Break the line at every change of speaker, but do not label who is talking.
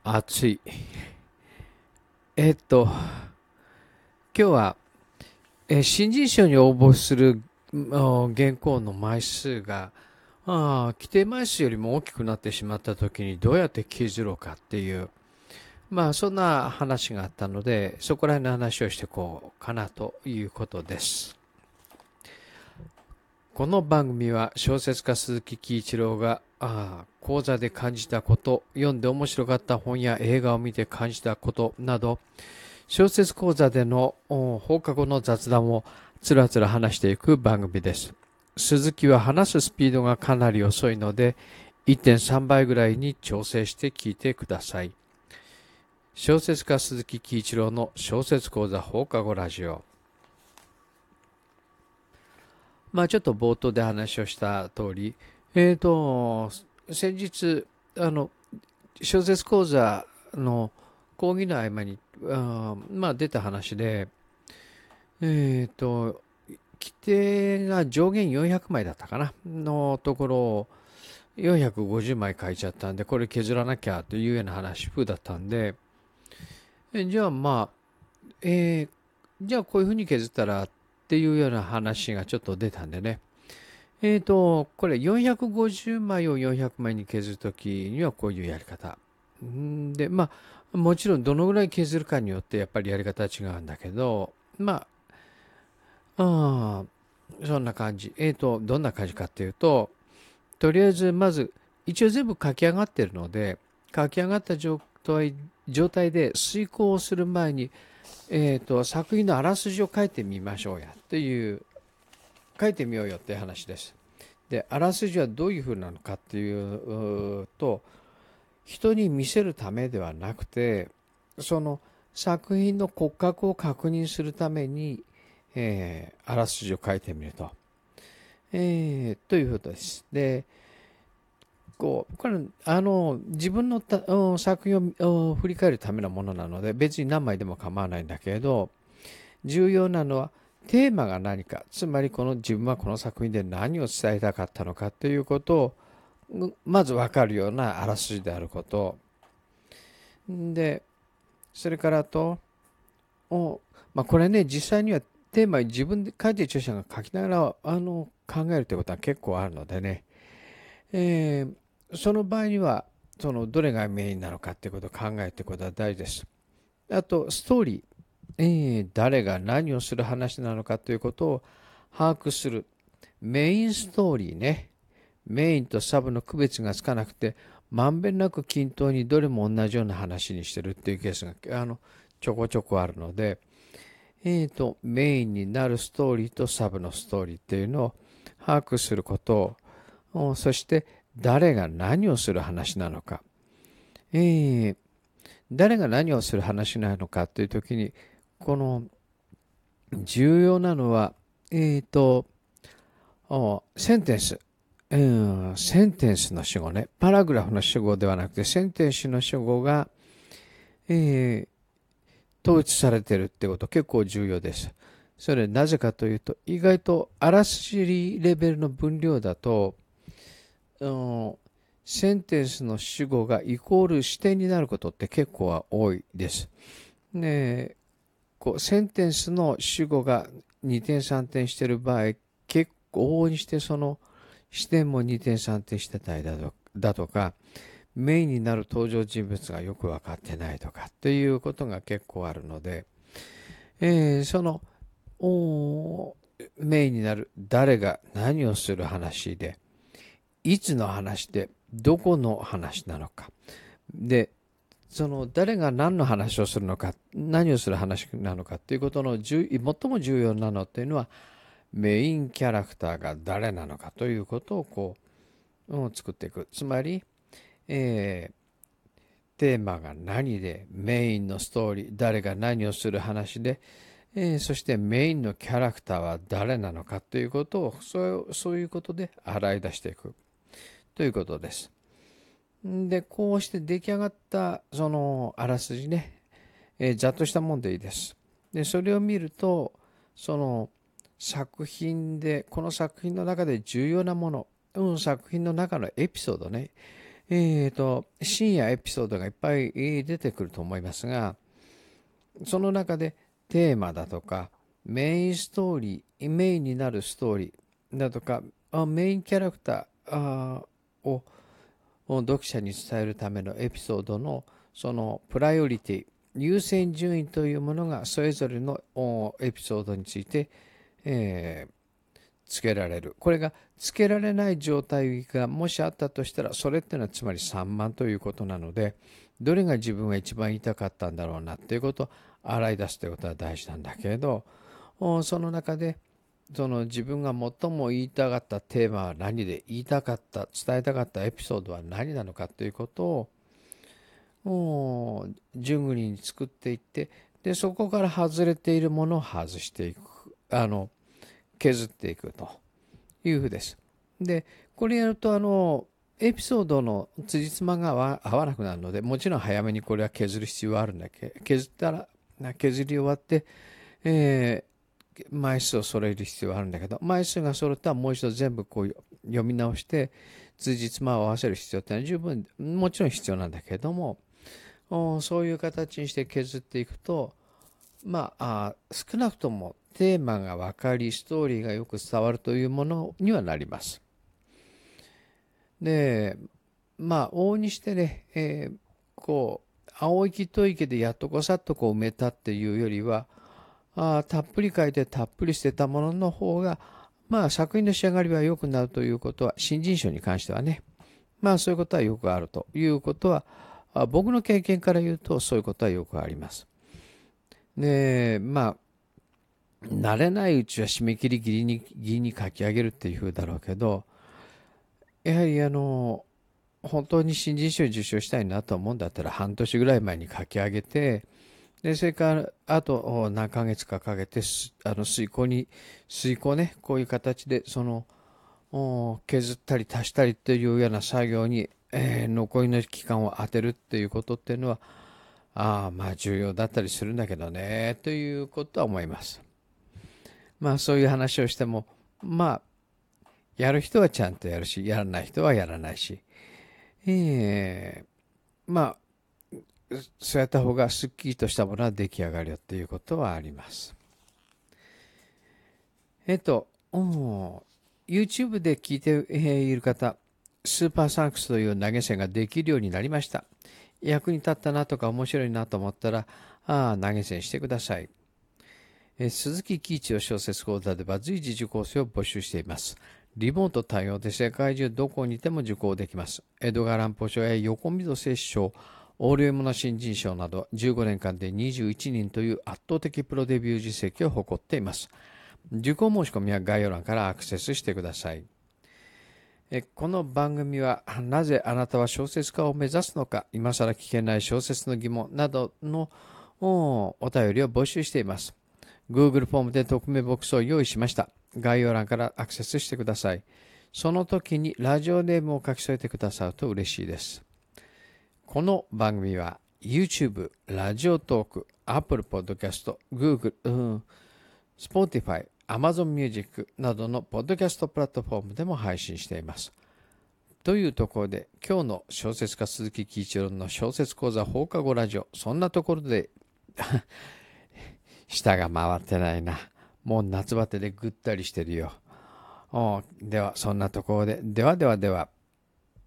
暑い。今日は、新人賞に応募する原稿の枚数が、規定枚数よりも大きくなってしまった時にどうやって削ろうかっていう、そんな話があったので、そこら辺の話をしていこうかなということです。この番組は小説家鈴木喜一郎が講座で感じたこと、読んで面白かった本や映画を見て感じたことなど、小説講座での放課後の雑談をつらつら話していく番組です。鈴木は話すスピードがかなり遅いので、1.3 倍ぐらいに調整して聞いてください。小説家鈴木喜一郎の小説講座放課後ラジオ。ちょっと冒頭で話をした通り、先日、小説講座の講義の合間に、出た話で、規定が上限400枚だったかなのところを450枚書いちゃったんで、これ削らなきゃというような話風だったんで、じゃあじゃあこういうふうに削ったらっていうような話がちょっと出たんでね。これ450枚を400枚に削るときにはこういうやり方。で、もちろんどのぐらい削るかによってやっぱりやり方は違うんだけど、そんな感じ。どんな感じかっていうと、とりあえずまず一応全部書き上がってるので、書き上がった状態で遂行をする前に、作品のあらすじを書いてみましょうやっていう、書いてみようよっていう話です。で、あらすじはどういう風なのかっていうと、人に見せるためではなくて、その作品の骨格を確認するために、あらすじを書いてみると。ということです。で、これ、自分の作品を振り返るためのものなので、別に何枚でも構わないんだけれど、重要なのは、テーマが何か、つまり自分はこの作品で何を伝えたかったのかということを、まず分かるようなあらすじであること。で、それからこれね、実際にはテーマ自分で書いてる著者が書きながら考えるということは結構あるのでね、その場合にはどれがメインなのかっていうことを考えていくことは大事です。あとストーリー、誰が何をする話なのかということを把握する。メインストーリーね、メインとサブの区別がつかなくてまんべんなく均等にどれも同じような話にしてるっていうケースがちょこちょこあるので、メインになるストーリーとサブのストーリーっていうのを把握することを、そして誰が何をする話なのか、誰が何をする話なのかという時に、この重要なのは、センテンス。センテンスの主語ね。パラグラフの主語ではなくて、センテンスの主語が、統一されているってこと結構重要です。それなぜかというと、意外とあらすじレベルの分量だと、センテンスの主語がイコール視点になることって結構は多いです。ね、センテンスの主語が2点3点している場合、結構往々にしてその視点も2点3点してたりだとか、メインになる登場人物がよく分かってないとかっていうことが結構あるので、そのメインになる誰が何をする話で、いつの話で、どこの話なのか。で、誰が何の話をするのか、何をする話なのかっていうことの最も重要なのっていうのは、メインキャラクターが誰なのかということを作っていく。つまり、テーマが何で、メインのストーリー、誰が何をする話で、そしてメインのキャラクターは誰なのかということをそういうことで洗い出していくということです。で、こうして出来上がったそのあらすじね、ざっとしたもんでいいです。で、それを見ると、その作品で、この作品の中で重要なもの、作品の中のエピソードね、 深夜エピソードがいっぱい出てくると思いますが、その中でテーマだとか、メインストーリー、メインになるストーリーだとか、メインキャラクターを読者に伝えるためのエピソードのそのプライオリティ、優先順位というものがそれぞれのエピソードについて、つけられる。これがつけられない状態がもしあったとしたら、それっていうのはつまり散漫ということなので、どれが自分が一番言いたかったんだろうなっていうことを洗い出すということは大事なんだけれど、その中でその自分が最も言いたかったテーマは何で、言いたかった、伝えたかったエピソードは何なのかということを順繰りに作っていって、でそこから外れているものを外していく、削っていくというふうです。でこれやるとエピソードの辻褄が合わなくなるので、もちろん早めにこれは削る必要はあるんだけど、削ったら削り終わって、枚数を揃える必要はあるんだけど、枚数が揃ったらもう一度全部こう読み直して辻褄を合わせる必要ってのは十分もちろん必要なんだけれども、そういう形にして削っていくと、少なくともテーマが分かりストーリーがよく伝わるというものにはなります。で往々にしてね、青息吐息でやっとこさっと埋めたっていうよりは、たっぷり書いてたっぷり捨てたものの方が、作品の仕上がりは良くなるということは、新人賞に関してはね、そういうことはよくあるということは、僕の経験から言うとそういうことはよくあります。で慣れないうちは締め切りギリに書き上げるっていう風だろうけど、やはり本当に新人賞受賞したいなと思うんだったら、半年ぐらい前に書き上げて、でそれからあと何ヶ月かかけて遂行ね、こういう形で削ったり足したりというような作業に、残りの期間を当てるっていうことっていうのは重要だったりするんだけどねということは思います。そういう話をしても、やる人はちゃんとやるし、やらない人はやらないし、そうやった方がすっきりとしたものは出来上がるよっていうことはあります。YouTube で聞いている方、スーパーサンクスという投げ銭ができるようになりました。役に立ったなとか面白いなと思ったら、投げ銭してください。鈴木喜一郎小説講座では随時受講生を募集しています。リモート対応で世界中どこにいても受講できます。江戸川乱歩賞や横溝正史賞、オールエムの新人賞など15年間で21人という圧倒的プロデビュー実績を誇っています。受講申し込みは概要欄からアクセスしてください。この番組はなぜあなたは小説家を目指すのか、今更聞けない小説の疑問などのお便りを募集しています。Google フォームで匿名ボックスを用意しました。概要欄からアクセスしてください。その時にラジオネームを書き添えてくださると嬉しいです。この番組は YouTube、ラジオトーク、Apple Podcast、Google、Spotify、Amazon Music などのポッドキャストプラットフォームでも配信しています。というところで、今日の小説家鈴木喜一郎の小説講座放課後ラジオ、そんなところで舌が回ってないな。もう夏バテでぐったりしてるよ。ではそんなところで、では。